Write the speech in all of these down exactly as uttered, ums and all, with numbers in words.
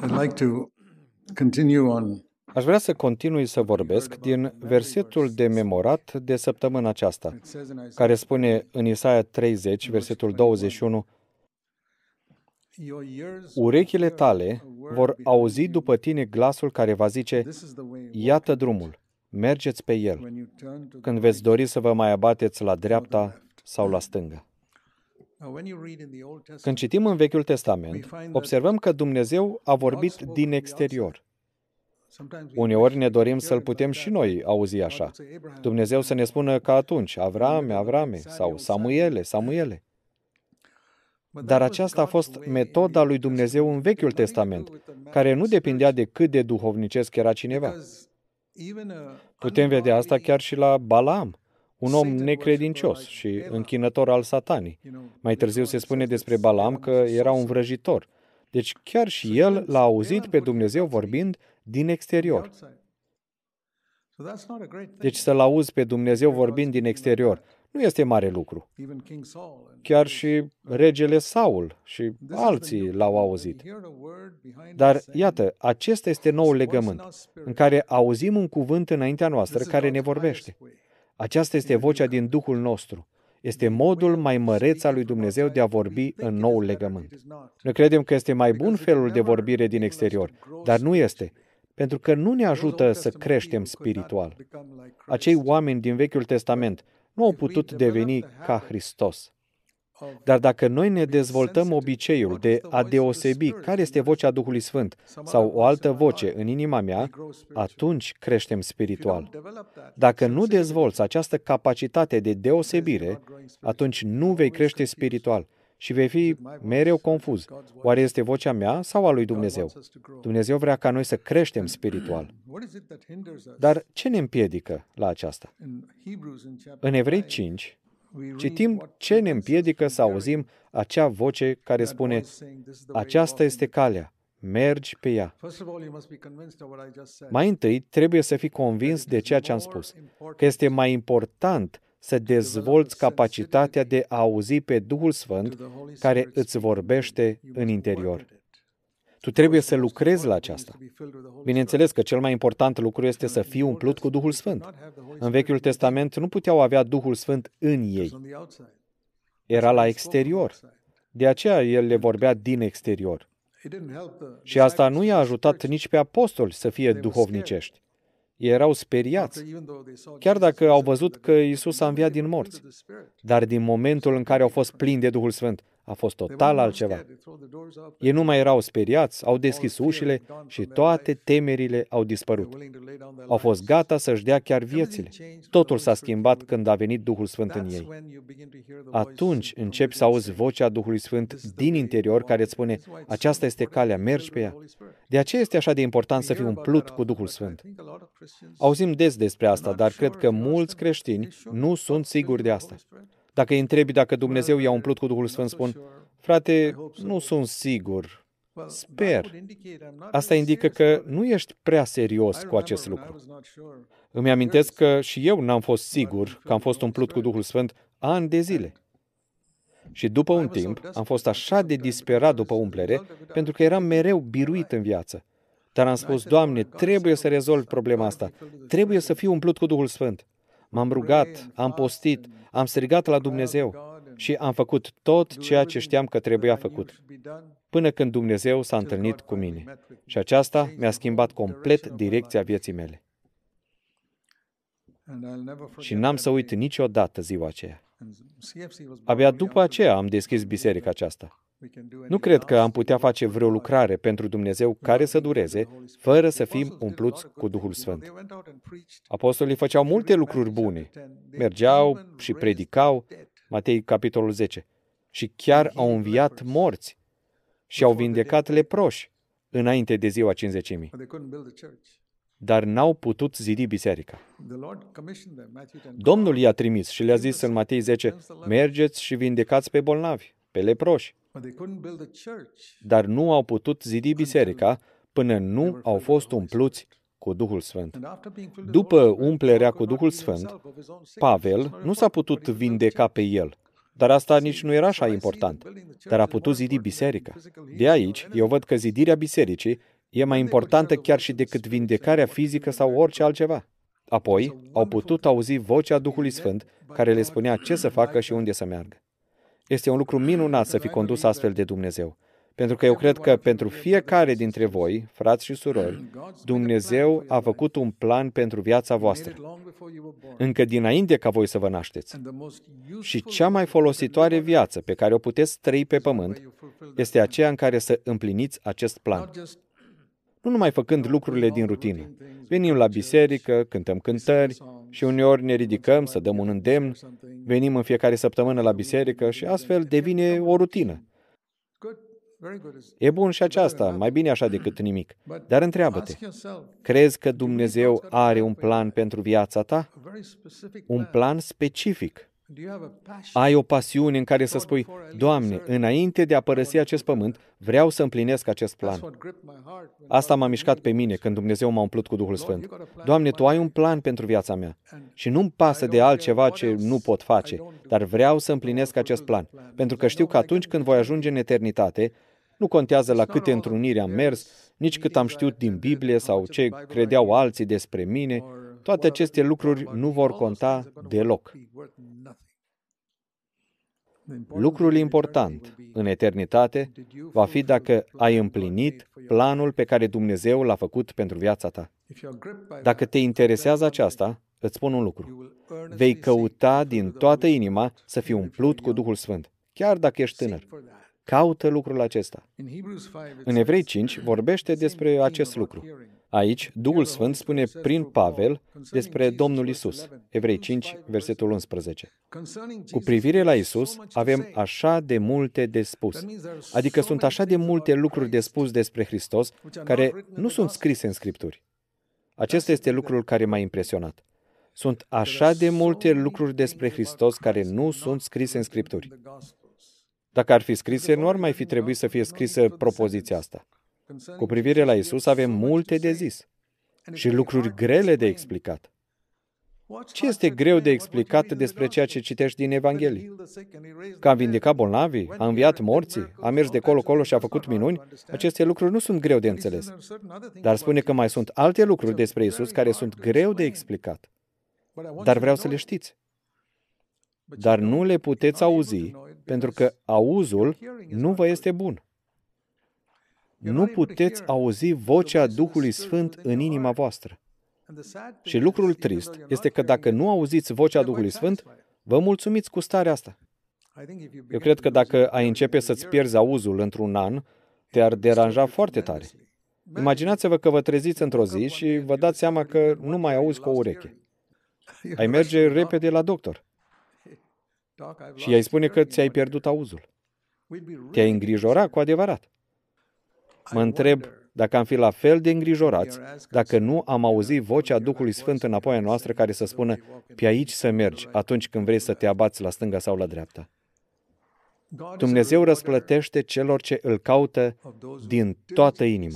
I'd like to continue on Aș vrea să continui să vorbesc din versetul de memorat de săptămâna aceasta, care spune în Isaia treizeci, versetul douăzeci și unu, urechile tale vor auzi după tine glasul care va zice, iată drumul, mergeți pe el, când veți dori să vă mai abateți la dreapta sau la stânga. Când citim în Vechiul Testament, observăm că Dumnezeu a vorbit din exterior. Uneori ne dorim să-L putem și noi auzi așa. Dumnezeu să ne spună ca atunci, Avrame, Avrame, sau Samuele, Samuele. Dar aceasta a fost metoda lui Dumnezeu în Vechiul Testament, care nu depindea de cât de duhovnicesc era cineva. Putem vedea asta chiar și la Balaam, un om necredincios și închinător al Satanii. Mai târziu se spune despre Balaam că era un vrăjitor. Deci chiar și el l-a auzit pe Dumnezeu vorbind din exterior. Deci să-L auzi pe Dumnezeu vorbind din exterior nu este mare lucru. Chiar și regele Saul și alții l-au auzit. Dar iată, acesta este noul legământ, în care auzim un cuvânt înaintea noastră care ne vorbește. Aceasta este vocea din Duhul nostru. Este modul mai măreț al lui Dumnezeu de a vorbi în noul legământ. Noi credem că este mai bun felul de vorbire din exterior, dar nu este, pentru că nu ne ajută să creștem spiritual. Acei oameni din Vechiul Testament nu au putut deveni ca Hristos. Dar dacă noi ne dezvoltăm obiceiul de a deosebi care este vocea Duhului Sfânt sau o altă voce în inima mea, atunci creștem spiritual. Dacă nu dezvolți această capacitate de deosebire, atunci nu vei crește spiritual și vei fi mereu confuz. Oare este vocea mea sau a lui Dumnezeu? Dumnezeu vrea ca noi să creștem spiritual. Dar ce ne împiedică la aceasta? În Evrei cinci, citim ce ne împiedică să auzim acea voce care spune, aceasta este calea, mergi pe ea. Mai întâi, trebuie să fii convins de ceea ce am spus, că este mai important să dezvolți capacitatea de a auzi pe Duhul Sfânt care îți vorbește în interior. Tu trebuie să lucrezi la aceasta. Bineînțeles că cel mai important lucru este să fii umplut cu Duhul Sfânt. În Vechiul Testament nu puteau avea Duhul Sfânt în ei. Era la exterior. De aceea el le vorbea din exterior. Și asta nu i-a ajutat nici pe apostoli să fie duhovnicești. Ei erau speriați, chiar dacă au văzut că Iisus a înviat din morți. Dar din momentul în care au fost plini de Duhul Sfânt, a fost total altceva. Ei nu mai erau speriați, au deschis ușile și toate temerile au dispărut. Au fost gata să-și dea chiar viețile. Totul s-a schimbat când a venit Duhul Sfânt în ei. Atunci începi să auzi vocea Duhului Sfânt din interior care îți spune, aceasta este calea, mergi pe ea. De aceea este așa de important să fii umplut cu Duhul Sfânt. Auzim des despre asta, dar cred că mulți creștini nu sunt siguri de asta. Dacă îi întrebi dacă Dumnezeu i-a umplut cu Duhul Sfânt, spun, frate, nu sunt sigur, sper. Asta indică că nu ești prea serios cu acest lucru. Îmi amintesc că și eu n-am fost sigur că am fost umplut cu Duhul Sfânt ani de zile. Și după un timp am fost așa de disperat după umplere, pentru că eram mereu biruit în viață. Dar am spus, Doamne, trebuie să rezolv problema asta, trebuie să fiu umplut cu Duhul Sfânt. M-am rugat, am postit, am strigat la Dumnezeu și am făcut tot ceea ce știam că trebuia făcut, până când Dumnezeu s-a întâlnit cu mine. Și aceasta mi-a schimbat complet direcția vieții mele. Și n-am să uit niciodată ziua aceea. Abia după aceea am deschis biserica aceasta. Nu cred că am putea face vreo lucrare pentru Dumnezeu care să dureze, fără să fim umpluți cu Duhul Sfânt. Apostolii făceau multe lucruri bune. Mergeau și predicau, Matei, capitolul zece, și chiar au înviat morți și au vindecat leproși înainte de ziua Cincizecimii. Dar n-au putut zidi biserica. Domnul i-a trimis și le-a zis în Matei zece, mergeți și vindecați pe bolnavi, pe leproși. Dar nu au putut zidi biserica până nu au fost umpluți cu Duhul Sfânt. După umplerea cu Duhul Sfânt, Pavel nu s-a putut vindeca pe el, dar asta nici nu era așa important, dar a putut zidi biserica. De aici, eu văd că zidirea bisericii E mai importantă chiar și decât vindecarea fizică sau orice altceva. Apoi, au putut auzi vocea Duhului Sfânt, care le spunea ce să facă și unde să meargă. Este un lucru minunat să fi condus astfel de Dumnezeu. Pentru că eu cred că pentru fiecare dintre voi, frați și surori, Dumnezeu a făcut un plan pentru viața voastră, încă dinainte ca voi să vă nașteți. Și cea mai folositoare viață pe care o puteți trăi pe pământ este aceea în care să împliniți acest plan. Nu numai făcând lucrurile din rutină. Venim la biserică, cântăm cântări și uneori ne ridicăm să dăm un îndemn, venim în fiecare săptămână la biserică și astfel devine o rutină. E bun și aceasta, mai bine așa decât nimic. Dar întreabă-te, crezi că Dumnezeu are un plan pentru viața ta? Un plan specific. Ai o pasiune în care să spui, Doamne, înainte de a părăsi acest pământ, vreau să împlinesc acest plan. Asta m-a mișcat pe mine când Dumnezeu m-a umplut cu Duhul Sfânt. Doamne, Tu ai un plan pentru viața mea și nu-mi pasă de altceva ce nu pot face, dar vreau să împlinesc acest plan, pentru că știu că atunci când voi ajunge în eternitate, nu contează la câte întruniri am mers, nici cât am știut din Biblie sau ce credeau alții despre mine, toate aceste lucruri nu vor conta deloc. Lucrul important în eternitate va fi dacă ai împlinit planul pe care Dumnezeu l-a făcut pentru viața ta. Dacă te interesează aceasta, îți spun un lucru. Vei căuta din toată inima să fii umplut cu Duhul Sfânt, chiar dacă ești tânăr. Caută lucrul acesta. În Evrei cinci vorbește despre acest lucru. Aici, Duhul Sfânt spune prin Pavel despre Domnul Isus. Evrei cinci, versetul unsprezece. Cu privire la Isus, avem așa de multe de spus. Adică sunt așa de multe lucruri de spus despre Hristos, care nu sunt scrise în Scripturi. Acesta este lucrul care m-a impresionat. Sunt așa de multe lucruri despre Hristos care nu sunt scrise în Scripturi. Dacă ar fi scrise, nu ar mai fi trebuit să fie scrisă propoziția asta. Cu privire la Isus avem multe de zis și lucruri grele de explicat. Ce este greu de explicat despre ceea ce citești din Evanghelii? Că a vindecat bolnavii, a înviat morții, a mers de colo-colo și a făcut minuni? Aceste lucruri nu sunt greu de înțeles. Dar spune că mai sunt alte lucruri despre Isus care sunt greu de explicat. Dar vreau să le știți. Dar nu le puteți auzi, pentru că auzul nu vă este bun. Nu puteți auzi vocea Duhului Sfânt în inima voastră. Și lucrul trist este că dacă nu auziți vocea Duhului Sfânt, vă mulțumiți cu starea asta. Eu cred că dacă ai începe să-ți pierzi auzul într-un an, te-ar deranja foarte tare. Imaginați-vă că vă treziți într-o zi și vă dați seama că nu mai auzi cu o ureche. Ai merge repede la doctor și i-ai spune că ți-ai pierdut auzul. Te-ai îngrijora cu adevărat. Mă întreb dacă am fi la fel de îngrijorați dacă nu am auzit vocea Duhului Sfânt înapoi a noastră care să spună pe aici să mergi atunci când vrei să te abați la stânga sau la dreapta. Dumnezeu răsplătește celor ce îl caută din toată inima.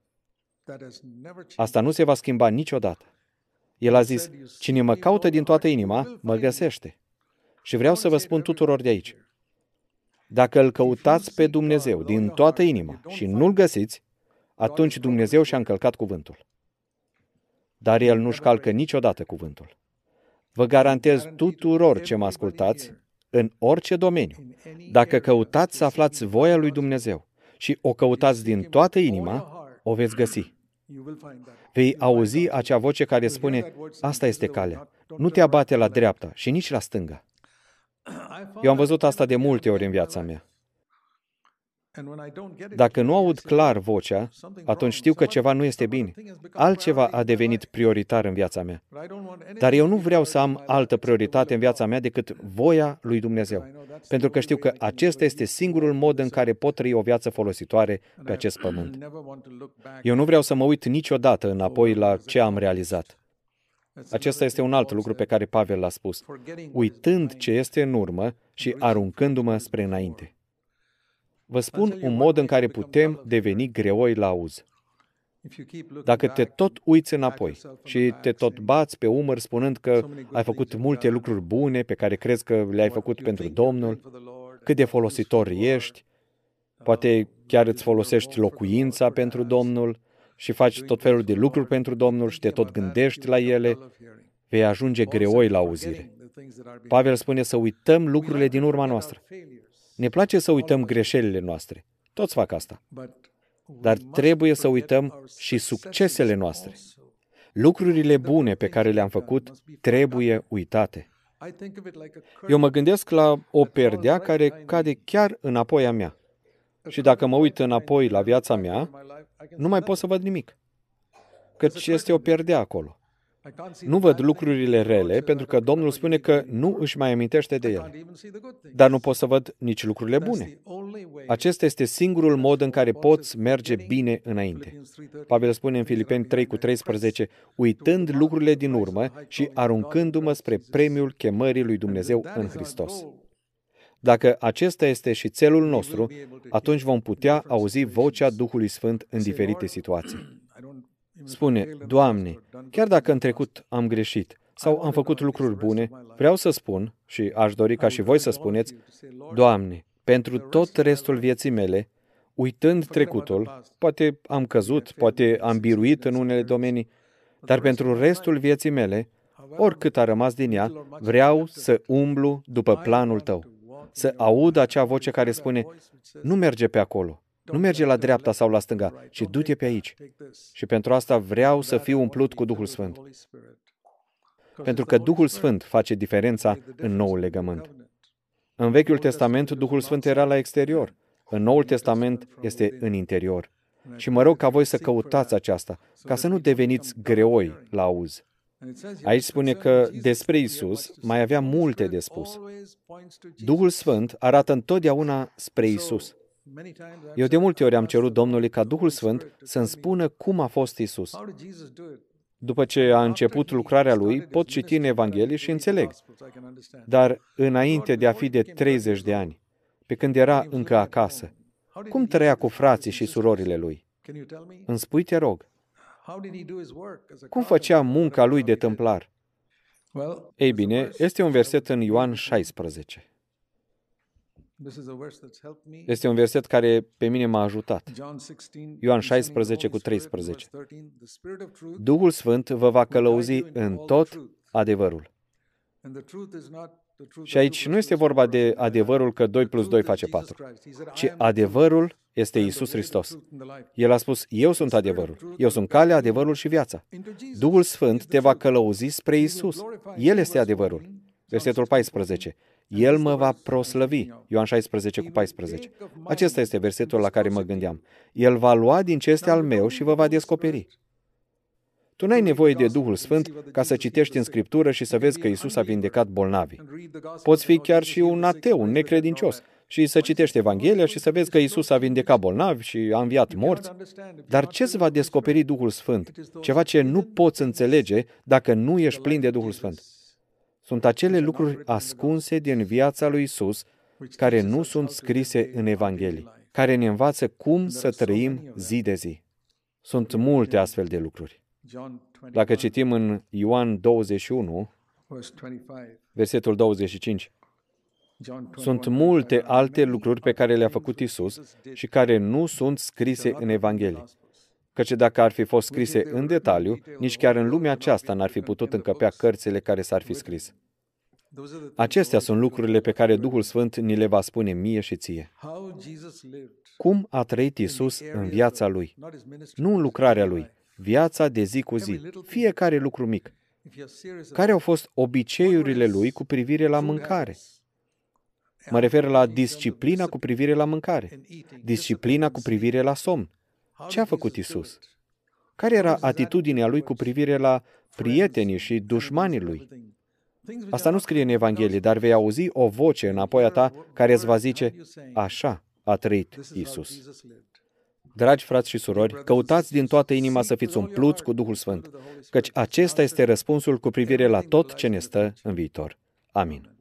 Asta nu se va schimba niciodată. El a zis, cine mă caută din toată inima, mă găsește. Și vreau să vă spun tuturor de aici. Dacă îl căutați pe Dumnezeu din toată inima și nu-l găsiți, atunci Dumnezeu și-a încălcat cuvântul. Dar El nu-și calcă niciodată cuvântul. Vă garantez tuturor ce mă ascultați, în orice domeniu, dacă căutați să aflați voia lui Dumnezeu și o căutați din toată inima, o veți găsi. Vei auzi acea voce care spune, asta este calea, nu te abate la dreapta și nici la stânga. Eu am văzut asta de multe ori în viața mea. Dacă nu aud clar vocea, atunci știu că ceva nu este bine. Altceva a devenit prioritar în viața mea. Dar eu nu vreau să am altă prioritate în viața mea decât voia lui Dumnezeu. Pentru că știu că acesta este singurul mod în care pot trăi o viață folositoare pe acest pământ. Eu nu vreau să mă uit niciodată înapoi la ce am realizat. Acesta este un alt lucru pe care Pavel l-a spus, uitând ce este în urmă și aruncându-mă spre înainte. Vă spun un mod în care putem deveni greoi la auz. Dacă te tot uiți înapoi și te tot bați pe umăr spunând că ai făcut multe lucruri bune pe care crezi că le-ai făcut pentru Domnul, cât de folositor ești, poate chiar îți folosești locuința pentru Domnul, și faci tot felul de lucruri pentru Domnul și te tot gândești la ele, vei ajunge greoi la auzire. Pavel spune să uităm lucrurile din urma noastră. Ne place să uităm greșelile noastre. Toți fac asta. Dar trebuie să uităm și succesele noastre. Lucrurile bune pe care le-am făcut trebuie uitate. Eu mă gândesc la o perdea care cade chiar înapoi a mea. Și dacă mă uit înapoi la viața mea, nu mai pot să văd nimic. Căci este o perdea acolo. Nu văd lucrurile rele, pentru că Domnul spune că nu își mai amintește de ele. Dar nu pot să văd nici lucrurile bune. Acesta este singurul mod în care poți merge bine înainte. Pavel spune în Filipeni trei cu treisprezece, uitând lucrurile din urmă și aruncându-mă spre premiul chemării lui Dumnezeu în Hristos. Dacă acesta este și țelul nostru, atunci vom putea auzi vocea Duhului Sfânt în diferite situații. Spune, Doamne, chiar dacă în trecut am greșit sau am făcut lucruri bune, vreau să spun, și aș dori ca și voi să spuneți, Doamne, pentru tot restul vieții mele, uitând trecutul, poate am căzut, poate am biruit în unele domenii, dar pentru restul vieții mele, oricât a rămas din ea, vreau să umblu după planul Tău, să aud acea voce care spune, nu merge pe acolo, nu merge la dreapta sau la stânga, ci du-te pe aici. Și pentru asta vreau să fiu umplut cu Duhul Sfânt. Pentru că Duhul Sfânt face diferența în Noul Legământ. În Vechiul Testament, Duhul Sfânt era la exterior. În Noul Testament este în interior. Și mă rog ca voi să căutați aceasta, ca să nu deveniți greoi la auz. Aici spune că despre Isus mai avea multe de spus. Duhul Sfânt arată întotdeauna spre Isus. Eu de multe ori am cerut Domnului ca Duhul Sfânt să-mi spună cum a fost Isus. După ce a început lucrarea Lui, pot citi în Evanghelii și înțeleg. Dar înainte de a fi de treizeci de ani, pe când era încă acasă, cum trăia cu frații și surorile Lui? Îmi spui, te rog, cum făcea munca Lui de tâmplar? Ei bine, este un verset în Ioan șaisprezece. Este un verset care pe mine m-a ajutat. Ioan șaisprezece cu treisprezece. Duhul Sfânt vă va călăuzi în tot adevărul. Și aici nu este vorba de adevărul că doi plus doi face patru, ci adevărul este Iisus Hristos. El a spus, eu sunt adevărul, eu sunt calea, adevărul și viața. Duhul Sfânt te va călăuzi spre Iisus. El este adevărul. Versetul paisprezece. El mă va proslăvi. Ioan șaisprezece cu paisprezece. Acesta este versetul la care mă gândeam. El va lua din ce este al meu și vă va descoperi. Tu n-ai nevoie de Duhul Sfânt ca să citești în Scriptură și să vezi că Iisus a vindecat bolnavii. Poți fi chiar și un ateu, un necredincios, și să citești Evanghelia și să vezi că Iisus a vindecat bolnavi și a înviat morți. Dar ce îți va descoperi Duhul Sfânt? Ceva ce nu poți înțelege dacă nu ești plin de Duhul Sfânt. Sunt acele lucruri ascunse din viața lui Iisus care nu sunt scrise în Evanghelii, care ne învață cum să trăim zi de zi. Sunt multe astfel de lucruri. Dacă citim în Ioan douăzeci și unu, versetul douăzeci și cinci, sunt multe alte lucruri pe care le-a făcut Iisus și care nu sunt scrise în Evanghelii. Căci dacă ar fi fost scrise în detaliu, nici chiar în lumea aceasta n-ar fi putut încăpea cărțile care s-ar fi scris. Acestea sunt lucrurile pe care Duhul Sfânt ni le va spune mie și ție. Cum a trăit Iisus în viața Lui? Nu în lucrarea Lui, viața de zi cu zi, fiecare lucru mic. Care au fost obiceiurile Lui cu privire la mâncare? Mă refer la disciplina cu privire la mâncare, disciplina cu privire la somn. Ce a făcut Iisus? Care era atitudinea Lui cu privire la prietenii și dușmanii Lui? Asta nu scrie în Evanghelie, dar vei auzi o voce înapoi a ta care îți va zice, așa a trăit Iisus. Dragi frați și surori, căutați din toată inima să fiți umpluți cu Duhul Sfânt, căci acesta este răspunsul cu privire la tot ce ne stă în viitor. Amin.